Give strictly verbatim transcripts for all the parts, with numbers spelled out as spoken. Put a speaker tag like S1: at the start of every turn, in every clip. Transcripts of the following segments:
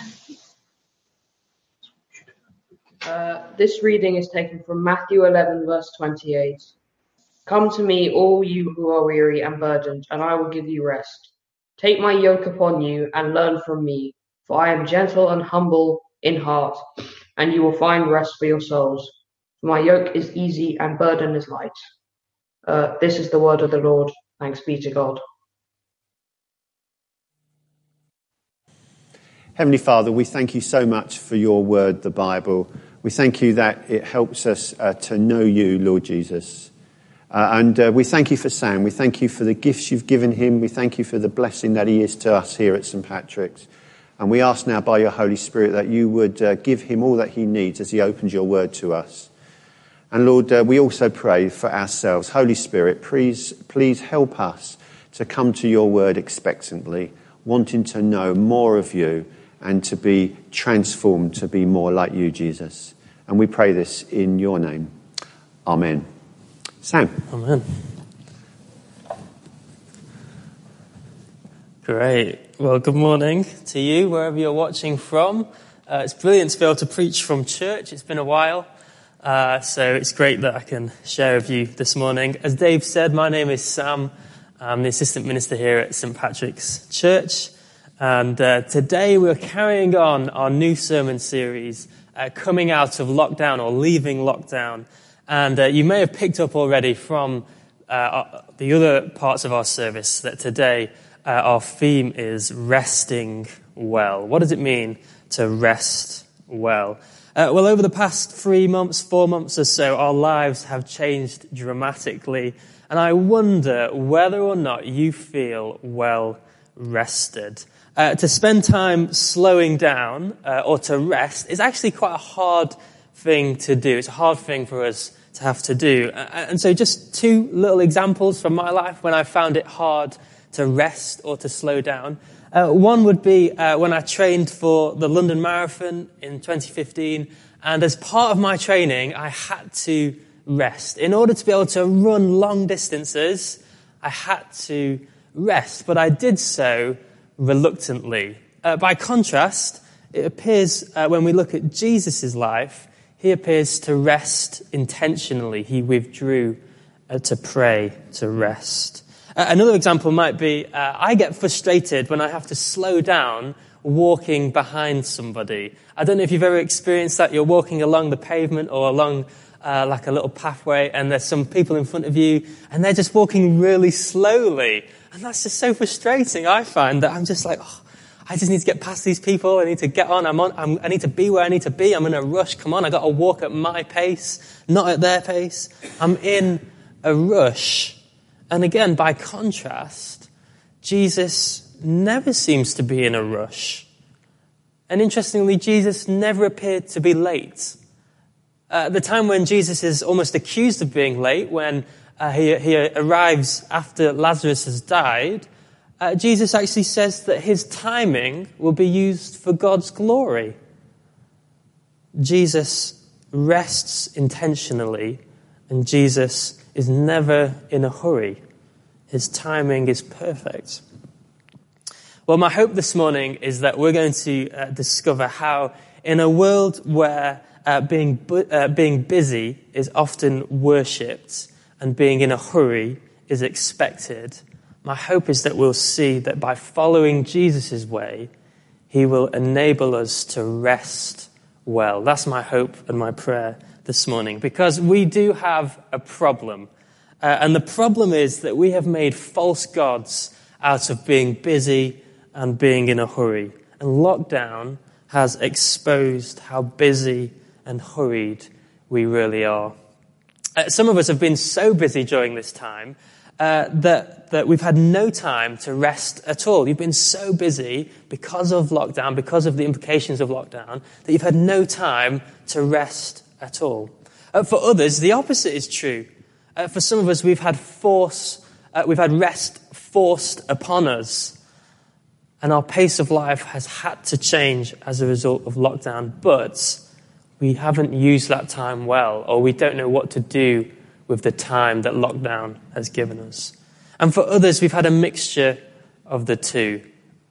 S1: Uh, this reading is taken from Matthew eleven, verse twenty-eight. Come to me, all you who are weary and burdened, and I will give you rest. Take my yoke upon you and learn from me, for I am gentle and humble in heart, and you will find rest for your souls. For my yoke is easy and burden is light. Uh, this is the word of the Lord. Thanks be to God.
S2: Heavenly Father, we thank you so much for your word, the Bible. We thank you that it helps us uh, to know you, Lord Jesus. Uh, and uh, we thank you for Sam. We thank you for the gifts you've given him. We thank you for the blessing that he is to us here at St Patrick's. And we ask now by your Holy Spirit that you would uh, give him all that he needs as he opens your word to us. And Lord, uh, we also pray for ourselves. Holy Spirit, please, please help us to come to your word expectantly, wanting to know more of you and to be transformed to be more like you, Jesus. And we pray this in your name. Amen. Sam.
S3: Amen. Great. Well, good morning to you, wherever you're watching from. Uh, it's brilliant to be able to preach from church. It's been a while, uh, so it's great that I can share with you this morning. As Dave said, my name is Sam. I'm the assistant minister here at St Patrick's Church. And uh, today we're carrying on our new sermon series, uh, coming out of lockdown or leaving lockdown. And uh, you may have picked up already from uh, the other parts of our service that today uh, our theme is resting well. What does it mean to rest well? Uh, well, over the past three months, four months or so, our lives have changed dramatically. And I wonder whether or not you feel well rested. Uh, to spend time slowing down uh, or to rest is actually quite a hard thing to do. It's a hard thing for us to have to do. Uh, and so just two little examples from my life when I found it hard to rest or to slow down. Uh, one would be uh, when I trained for the London Marathon in twenty fifteen. And as part of my training, I had to rest. In order to be able to run long distances, I had to rest. But I did so reluctantly. Uh, by contrast, it appears uh, when we look at Jesus' life, he appears to rest intentionally. He withdrew uh, to pray, to rest. Uh, another example might be, uh, I get frustrated when I have to slow down walking behind somebody. I don't know if you've ever experienced that. You're walking along the pavement or along uh, like a little pathway, and there's some people in front of you, and they're just walking really slowly. And that's just so frustrating, I find, that I'm just like, oh, I just need to get past these people. I need to get on. I'm on. I'm, I need to be where I need to be. I'm in a rush. Come on, I got to walk at my pace, not at their pace. I'm in a rush. And again, by contrast, Jesus never seems to be in a rush. And interestingly, Jesus never appeared to be late. Uh, the time when Jesus is almost accused of being late, when Uh, he, he arrives after Lazarus has died, uh, Jesus actually says that his timing will be used for God's glory. Jesus rests intentionally, and Jesus is never in a hurry. His timing is perfect. Well, my hope this morning is that we're going to uh, discover how, in a world where uh, being bu- uh, being busy is often worshipped, and being in a hurry is expected, my hope is that we'll see that by following Jesus' way, he will enable us to rest well. That's my hope and my prayer this morning, because we do have a problem. Uh, and the problem is that we have made false gods out of being busy and being in a hurry. And lockdown has exposed how busy and hurried we really are. Uh, some of us have been so busy during this time uh, that, that we've had no time to rest at all. You've been so busy because of lockdown, because of the implications of lockdown, that you've had no time to rest at all. Uh, for others, the opposite is true. Uh, for some of us, we've had force, uh, we've had rest forced upon us, and our pace of life has had to change as a result of lockdown. But we haven't used that time well, or we don't know what to do with the time that lockdown has given us. And for others, we've had a mixture of the two.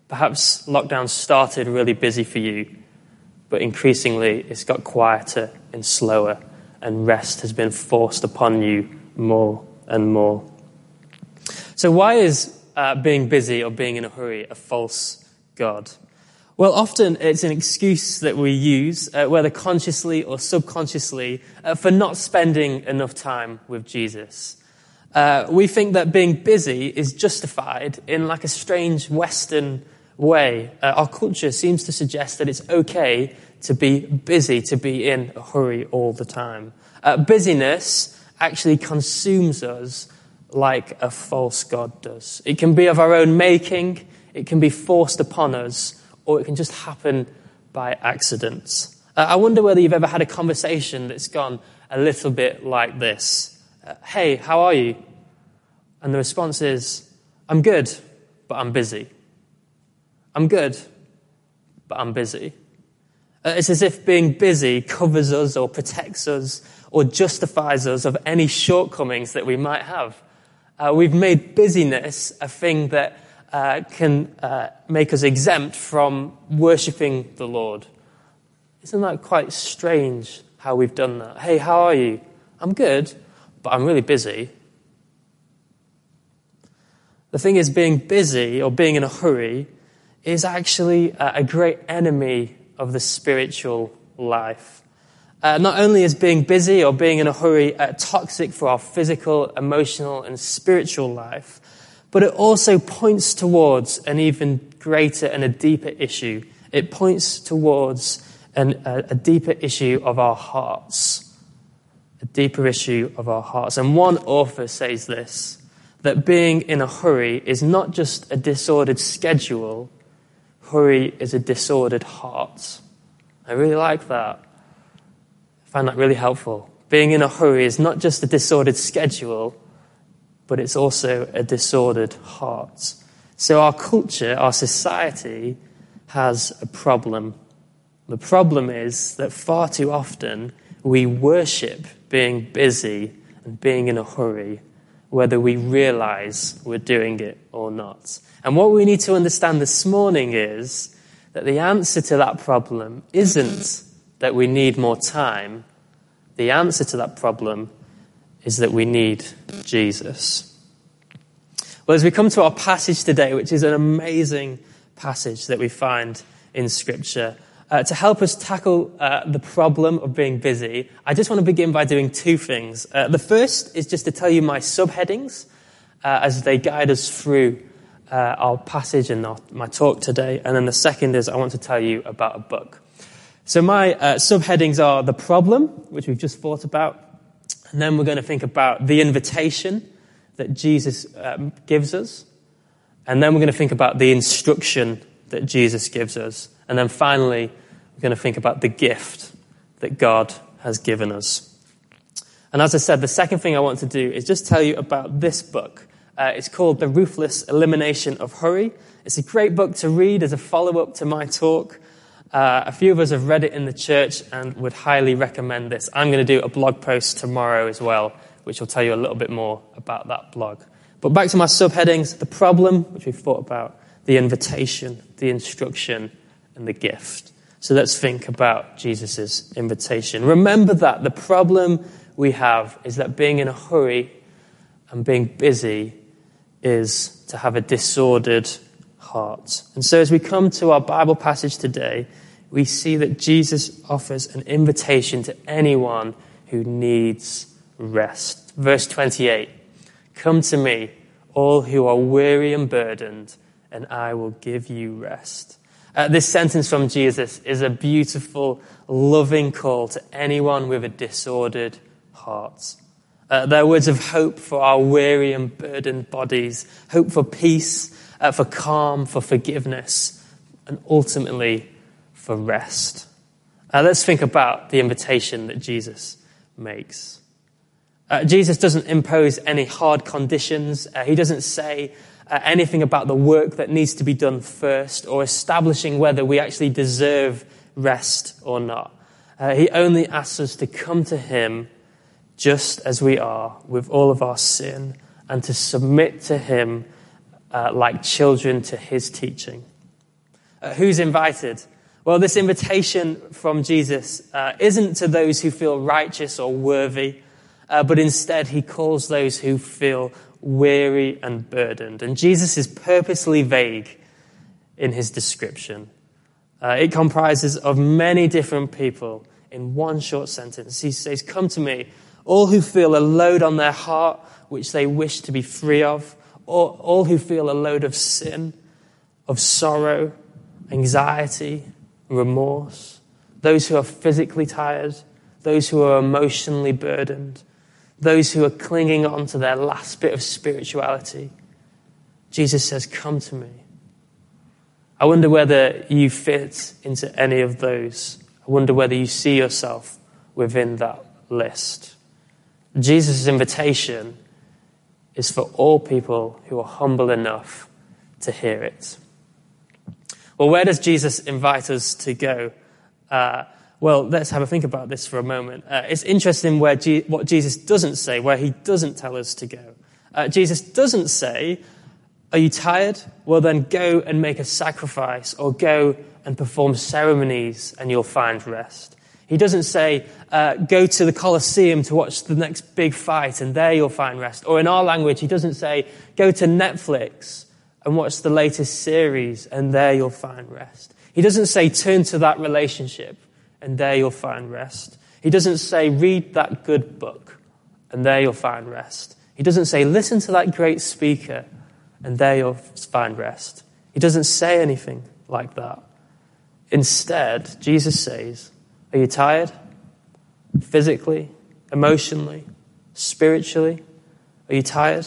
S3: Perhaps lockdown started really busy for you, but increasingly it's got quieter and slower, and rest has been forced upon you more and more. So why is uh, being busy or being in a hurry a false god? Well, often it's an excuse that we use, uh, whether consciously or subconsciously, uh, for not spending enough time with Jesus. Uh, we think that being busy is justified in like a strange Western way. Uh, our culture seems to suggest that it's okay to be busy, to be in a hurry all the time. Uh, busyness actually consumes us like a false god does. It can be of our own making, it can be forced upon us, or it can just happen by accident. Uh, I wonder whether you've ever had a conversation that's gone a little bit like this. Uh, hey, how are you? And the response is, I'm good, but I'm busy. I'm good, but I'm busy. Uh, it's as if being busy covers us or protects us or justifies us of any shortcomings that we might have. Uh, we've made busyness a thing that uh, can uh, make us exempt from worshipping the Lord. Isn't that quite strange how we've done that? Hey, how are you? I'm good, but I'm really busy. The thing is, being busy or being in a hurry is actually a great enemy of the spiritual life. Uh, not only is being busy or being in a hurry uh, toxic for our physical, emotional, and spiritual life, but it also points towards an even greater and a deeper issue. It points towards an, a, a deeper issue of our hearts. A deeper issue of our hearts. And one author says this, that being in a hurry is not just a disordered schedule, hurry is a disordered heart. I really like that. I find that really helpful. Being in a hurry is not just a disordered schedule, but it's also a disordered heart. So our culture, our society, has a problem. The problem is that far too often we worship being busy and being in a hurry, whether we realize we're doing it or not. And what we need to understand this morning is that the answer to that problem isn't that we need more time. The answer to that problem is that we need Jesus. Well, as we come to our passage today, which is an amazing passage that we find in Scripture, uh, to help us tackle uh, the problem of being busy, I just want to begin by doing two things. Uh, the first is just to tell you my subheadings uh, as they guide us through uh, our passage and our, my talk today. And then the second is I want to tell you about a book. So my uh, subheadings are the problem, which we've just thought about, and then we're going to think about the invitation that Jesus um, gives us, and then we're going to think about the instruction that Jesus gives us, and then finally we're going to think about the gift that God has given us. And as I said, the second thing I want to do is just tell you about this book. Uh, it's called The Ruthless Elimination of Hurry. It's a great book to read as a follow-up to my talk. Uh, a few of us have read it in the church and would highly recommend this. I'm going to do a blog post tomorrow as well, which will tell you a little bit more about that blog. But back to my subheadings, the problem, which we've thought about, the invitation, the instruction, and the gift. So let's think about Jesus' invitation. Remember that the problem we have is that being in a hurry and being busy is to have a disordered heart. And so as we come to our Bible passage today, we see that Jesus offers an invitation to anyone who needs rest. Verse twenty-eight, come to me, all who are weary and burdened, and I will give you rest. Uh, this sentence from Jesus is a beautiful, loving call to anyone with a disordered heart. Uh, they're words of hope for our weary and burdened bodies, hope for peace, uh, for calm, for forgiveness, and ultimately for rest. Uh, let's think about the invitation that Jesus makes. Uh, Jesus doesn't impose any hard conditions. Uh, he doesn't say uh, anything about the work that needs to be done first or establishing whether we actually deserve rest or not. Uh, he only asks us to come to him just as we are with all of our sin and to submit to him uh, like children to his teaching. Uh, who's invited? Well, this invitation from Jesus uh, isn't to those who feel righteous or worthy, uh, but instead he calls those who feel weary and burdened. And Jesus is purposely vague in his description. Uh, it comprises of many different people in one short sentence. He says, "Come to me, all who feel a load on their heart, which they wish to be free of, or all who feel a load of sin, of sorrow, anxiety, remorse, those who are physically tired, those who are emotionally burdened, those who are clinging on to their last bit of spirituality." Jesus says, "Come to me." I wonder whether you fit into any of those. I wonder whether you see yourself within that list. Jesus' invitation is for all people who are humble enough to hear it. Well, where does Jesus invite us to go? Uh, well, let's have a think about this for a moment. Uh, it's interesting where G- what Jesus doesn't say, where he doesn't tell us to go. Uh, Jesus doesn't say, "Are you tired? Well, then go and make a sacrifice, or go and perform ceremonies and you'll find rest." He doesn't say, uh, "Go to the Colosseum to watch the next big fight and there you'll find rest." Or in our language, he doesn't say, "Go to Netflix and watch the latest series and there you'll find rest." He doesn't say, "Turn to that relationship and there you'll find rest." He doesn't say, "Read that good book and there you'll find rest." He doesn't say, "Listen to that great speaker and there you'll find rest." He doesn't say anything like that. Instead, Jesus says, "Are you tired? Physically, emotionally, spiritually? Are you tired?"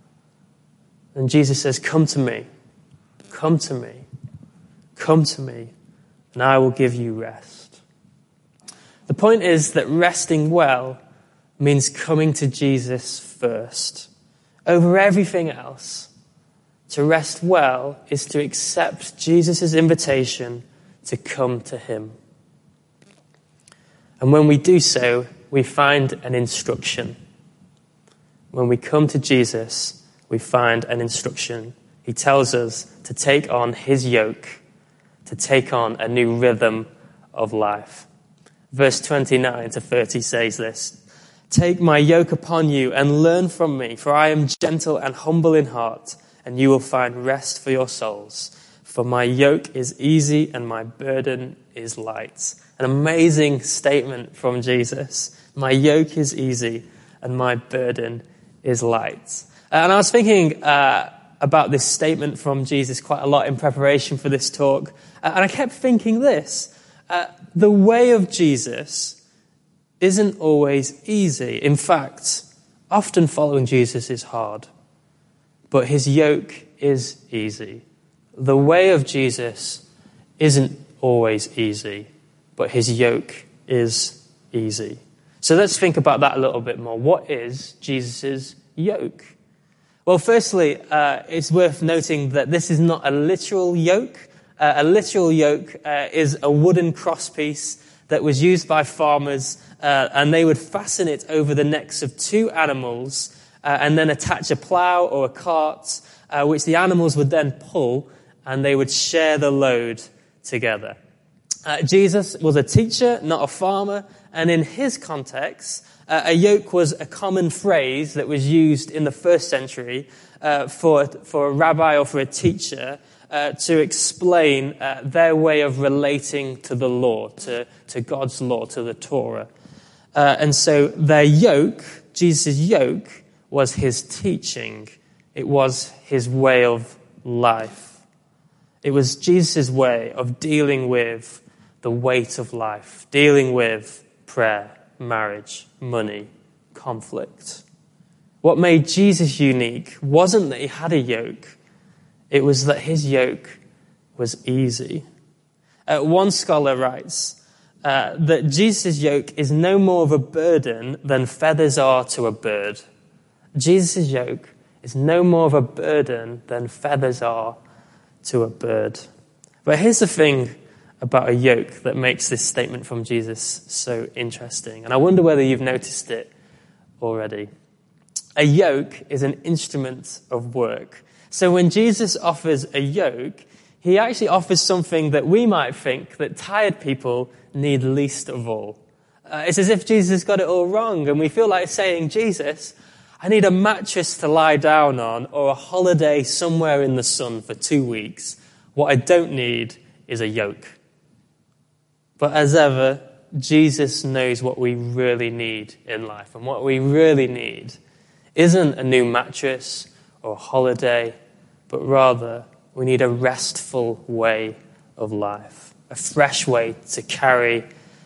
S3: And Jesus says, "Come to me. Come to me. Come to me, and I will give you rest." The point is that resting well means coming to Jesus first, over everything else. To rest well is to accept Jesus' invitation to come to him. And when we do so, we find an instruction. When we come to Jesus, we find an instruction. He tells us to take on his yoke, to take on a new rhythm of life. Verse twenty-nine to thirty says this: "Take my yoke upon you and learn from me, for I am gentle and humble in heart, and you will find rest for your souls. For my yoke is easy and my burden is light." An amazing statement from Jesus. My yoke is easy and my burden is light. And I was thinking uh, about this statement from Jesus quite a lot in preparation for this talk. Uh, and I kept thinking this. Uh, the way of Jesus isn't always easy. In fact, often following Jesus is hard. But his yoke is easy. The way of Jesus isn't always easy, but his yoke is easy. So let's think about that a little bit more. What is Jesus' yoke? Well, firstly, uh, it's worth noting that this is not a literal yoke. Uh, a literal yoke uh, is a wooden crosspiece that was used by farmers, uh, and they would fasten it over the necks of two animals uh, and then attach a plough or a cart, uh, which the animals would then pull, and they would share the load together. Uh, Jesus was a teacher, not a farmer, and in his context, uh, a yoke was a common phrase that was used in the first century uh, for, for a rabbi or for a teacher uh, to explain uh, their way of relating to the law, to, to God's law, to the Torah. Uh, and so their yoke, Jesus' yoke, was his teaching. It was his way of life. It was Jesus' way of dealing with the weight of life, dealing with prayer, marriage, money, conflict. What made Jesus unique wasn't that he had a yoke. It was that his yoke was easy. Uh, one scholar writes uh, that Jesus' yoke is no more of a burden than feathers are to a bird. Jesus' yoke is no more of a burden than feathers are to a bird. But here's the thing about a yoke that makes this statement from Jesus so interesting. And I wonder whether you've noticed it already. A yoke is an instrument of work. So when Jesus offers a yoke, he actually offers something that we might think that tired people need least of all. Uh, it's as if Jesus has got it all wrong, and we feel like saying, Jesus, I need a mattress to lie down on or a holiday somewhere in the sun for two weeks. What I don't need is a yoke. But as ever, Jesus knows what we really need in life, and what we really need isn't a new mattress or a holiday, but rather we need a restful way of life, a fresh way to carry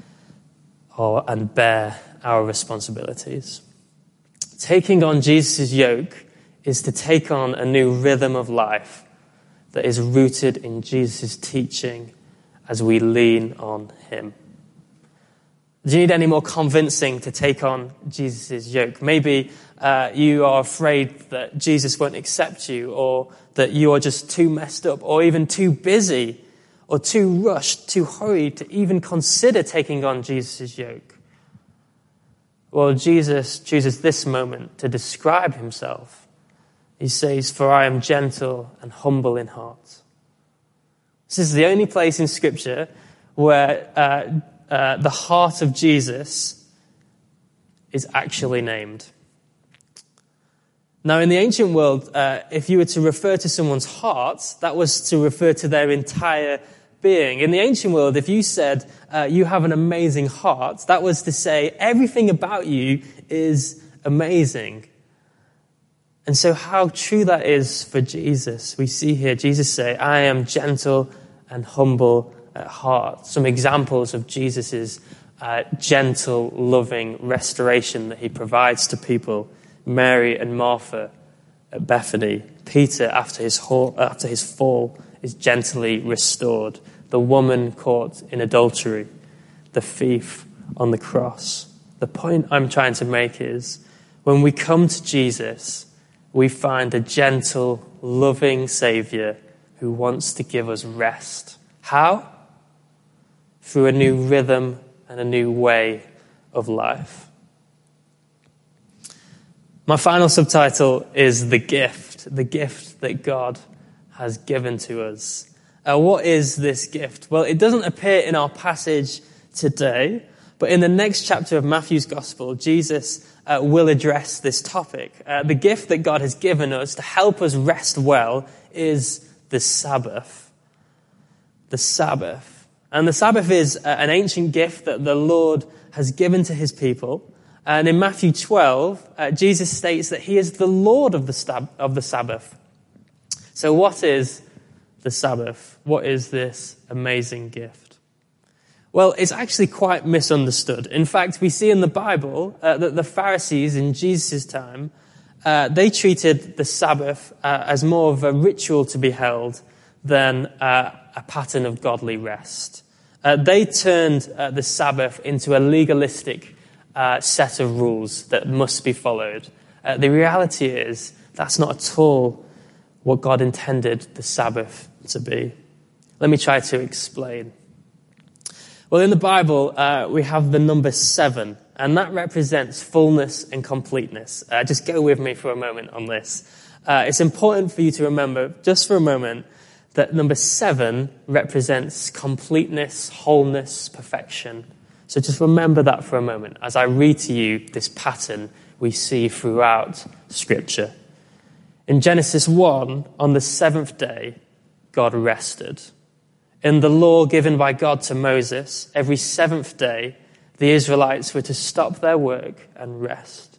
S3: or, and bear our responsibilities. Taking on Jesus' yoke is to take on a new rhythm of life that is rooted in Jesus' teaching as we lean on him. Do you need any more convincing to take on Jesus' yoke? Maybe uh, you are afraid that Jesus won't accept you, or that you are just too messed up, or even too busy, or too rushed, too hurried to even consider taking on Jesus' yoke. Well, Jesus chooses this moment to describe himself. He says, "For I am gentle and humble in heart." This is the only place in Scripture where uh, uh, the heart of Jesus is actually named. Now, in the ancient world, uh, if you were to refer to someone's heart, that was to refer to their entire being. In the ancient world, if you said, uh, you have an amazing heart, that was to say everything about you is amazing. And so how true that is for Jesus. We see here Jesus say, I am gentle and humble at heart. Some examples of Jesus' uh, gentle, loving restoration that he provides to people. Mary and Martha at Bethany. Peter, after his, ho- after his fall, is gently restored. The woman caught in adultery. The thief on the cross. The point I'm trying to make is, when we come to Jesus, we find a gentle, loving Saviour who wants to give us rest. How? Through a new rhythm and a new way of life. My final subtitle is The Gift, the gift that God has given to us. Uh, what is this gift? Well, it doesn't appear in our passage today, but in the next chapter of Matthew's Gospel, Jesus uh, will address this topic. Uh, the gift that God has given us to help us rest well is the Sabbath. The Sabbath. And the Sabbath is uh, an ancient gift that the Lord has given to his people. And in Matthew twelve, uh, Jesus states that he is the Lord of the, stab- of the Sabbath. So what is the Sabbath? What is this amazing gift? Well, it's actually quite misunderstood. In fact, we see in the Bible uh, that the Pharisees in Jesus' time, uh, they treated the Sabbath uh, as more of a ritual to be held than uh, a pattern of godly rest. Uh, they turned uh, the Sabbath into a legalistic uh, set of rules that must be followed. Uh, the reality is that's not at all what God intended the Sabbath to be. Let me try to explain. Well, in the Bible, uh, we have the number seven, and that represents fullness and completeness. Uh, just go with me for a moment on this. Uh, it's important for you to remember, just for a moment, that number seven represents completeness, wholeness, perfection. So just remember that for a moment as I read to you this pattern we see throughout Scripture. In Genesis one, on the seventh day, God rested. In the law given by God to Moses, every seventh day, the Israelites were to stop their work and rest.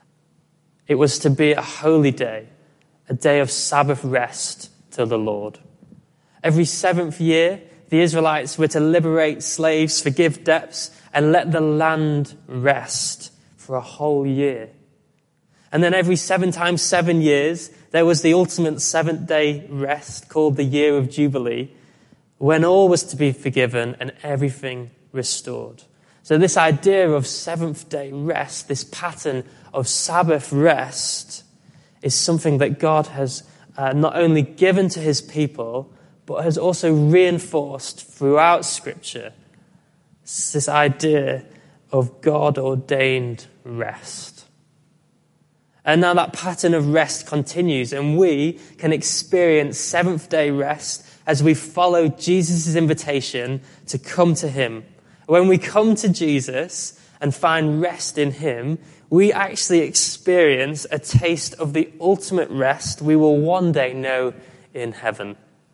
S3: It was to be a holy day, a day of Sabbath rest to the Lord. Every seventh year, the Israelites were to liberate slaves, forgive debts, and let the land rest for a whole year. And then every seven times seven years, there was the ultimate seventh-day rest called the Year of Jubilee, when all was to be forgiven and everything restored. So this idea of seventh-day rest, this pattern of Sabbath rest, is something that God has uh, not only given to his people, but has also reinforced throughout Scripture. It's this idea of God-ordained rest. And now that pattern of rest continues, and we can experience seventh-day rest as we follow Jesus' invitation to come to him. When we come to Jesus and find rest in him, we actually experience a taste of the ultimate rest we will one day know in heaven.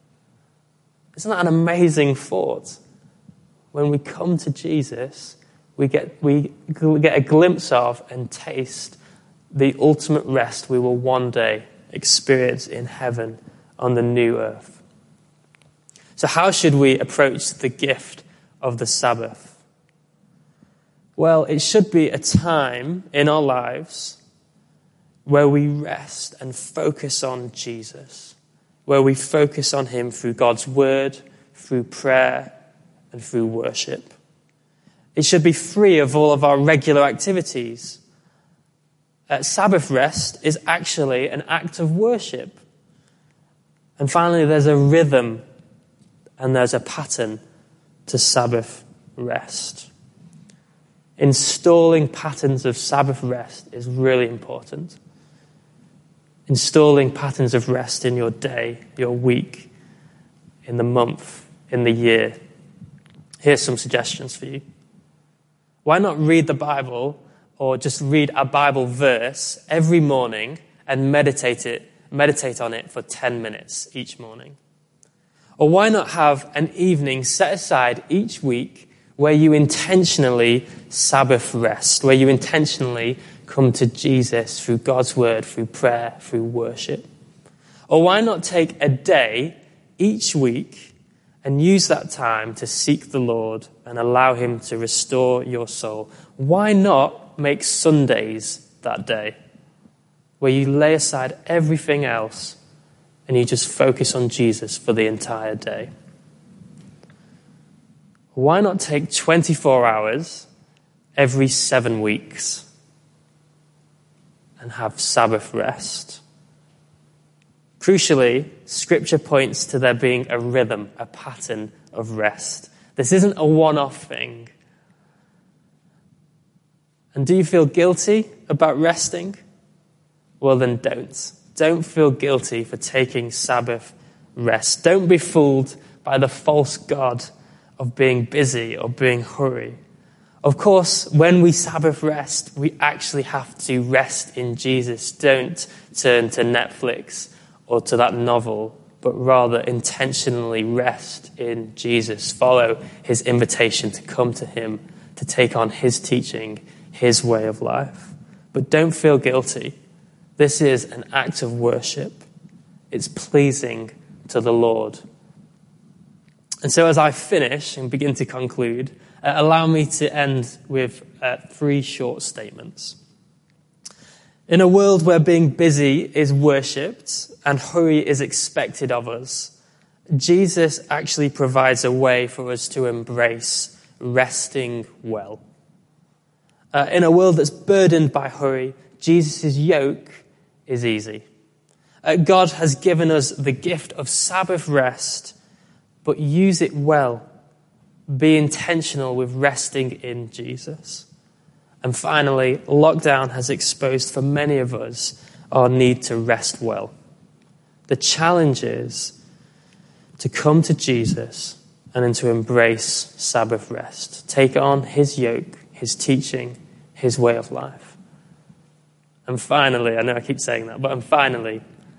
S3: Isn't that an amazing thought? When we come to Jesus, we get, we get a glimpse of and taste the ultimate rest we will one day experience in heaven on the new earth. So how should we approach the gift of the Sabbath? Well, it should be a time in our lives where we rest and focus on Jesus, where we focus on him through God's word, through prayer, and through worship. It should be free of all of our regular activities. Uh, Sabbath rest is actually an act of worship. And finally, there's a rhythm and there's a pattern to Sabbath rest. Installing patterns of Sabbath rest is really important. Installing patterns of rest in your day, your week, in the month, in the year. Here's some suggestions for you. Why not read the Bible or just read a Bible verse every morning and meditate it, meditate on it for ten minutes each morning? Or why not have an evening set aside each week where you intentionally Sabbath rest, where you intentionally come to Jesus through God's word, through prayer, through worship? Or why not take a day each week and use that time to seek the Lord and allow him to restore your soul? Why not make Sundays that day, where you lay aside everything else and you just focus on Jesus for the entire day? Why not take twenty-four hours every seven weeks and have Sabbath rest? Crucially, Scripture points to there being a rhythm, a pattern of rest. This isn't a one-off thing. And do you feel guilty about resting? Well, then don't. Don't feel guilty for taking Sabbath rest. Don't be fooled by the false god of being busy or being hurry. Of course, when we Sabbath rest, we actually have to rest in Jesus. Don't turn to Netflix or to that novel, but rather intentionally rest in Jesus. Follow his invitation to come to him, to take on his teaching, his way of life. But don't feel guilty. This is an act of worship. It's pleasing to the Lord. And so as I finish and begin to conclude, uh, allow me to end with uh, three short statements. In a world where being busy is worshipped and hurry is expected of us, Jesus actually provides a way for us to embrace resting well. Uh, in a world that's burdened by hurry, Jesus' yoke is easy. Uh, God has given us the gift of Sabbath rest, but use it well. Be intentional with resting in Jesus. And finally, lockdown has exposed for many of us our need to rest well. The challenge is to come to Jesus and then to embrace Sabbath rest. Take on his yoke, his teaching, his way of life. And finally, I know I keep saying that, but and finally,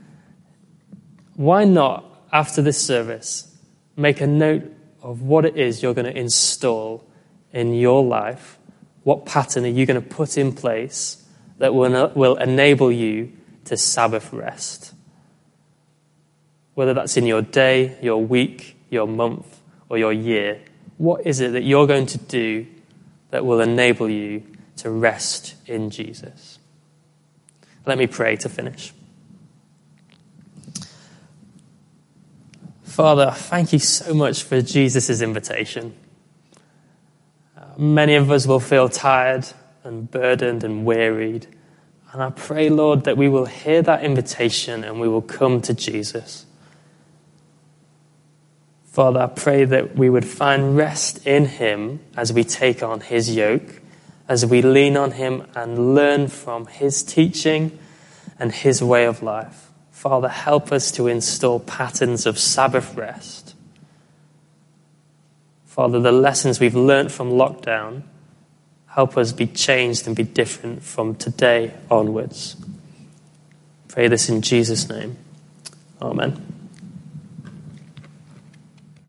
S3: why not, after this service, make a note of what it is you're going to install in your life? What pattern are you going to put in place that will, will enable you to Sabbath rest? Whether that's in your day, your week, your month, or your year, what is it that you're going to do that will enable you to rest in Jesus? Let me pray to finish. Father, thank you so much for Jesus' invitation. Uh, many of us will feel tired and burdened and wearied. And I pray, Lord, that we will hear that invitation and we will come to Jesus. Father, I pray that we would find rest in him as we take on his yoke, as we lean on him and learn from his teaching and his way of life. Father, help us to install patterns of Sabbath rest. Father, the lessons we've learnt from lockdown, help us be changed and be different from today onwards. Pray this in Jesus' name. Amen.